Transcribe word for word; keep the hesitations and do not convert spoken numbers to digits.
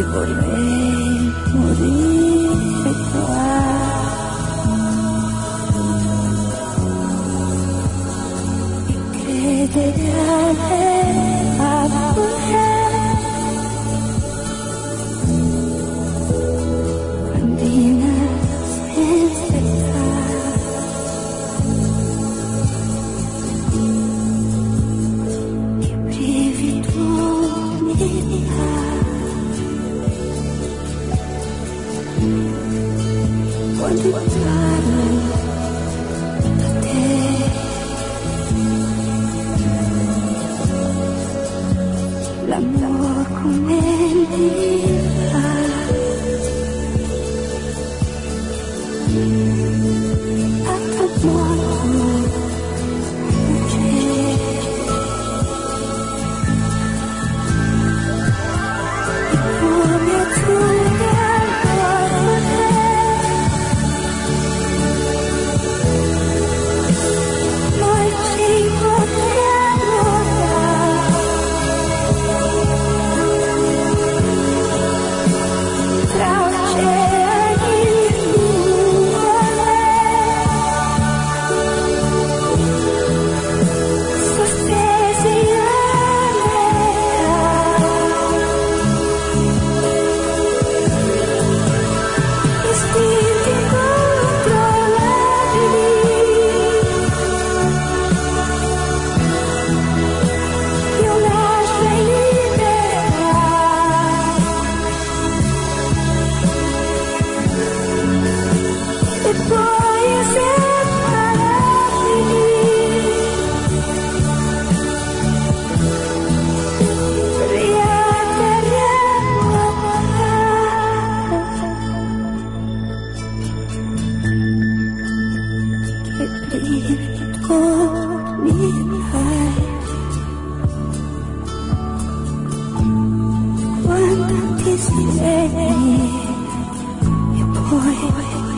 vorrei morire qua. Credere a voler, bambina senza età, che brivido mi dà. Quando parlo da te, l'amor come mi fa, a tuo modo c'è. E come tu mi adoro te, noi ci potremmo dare tra oceani nuvole, sospesi a metà, istinti incontrollabili, io lascio in libertà. E poi separarmi, riatterremo a casa, che brivido mi dai quando ti svegli e poi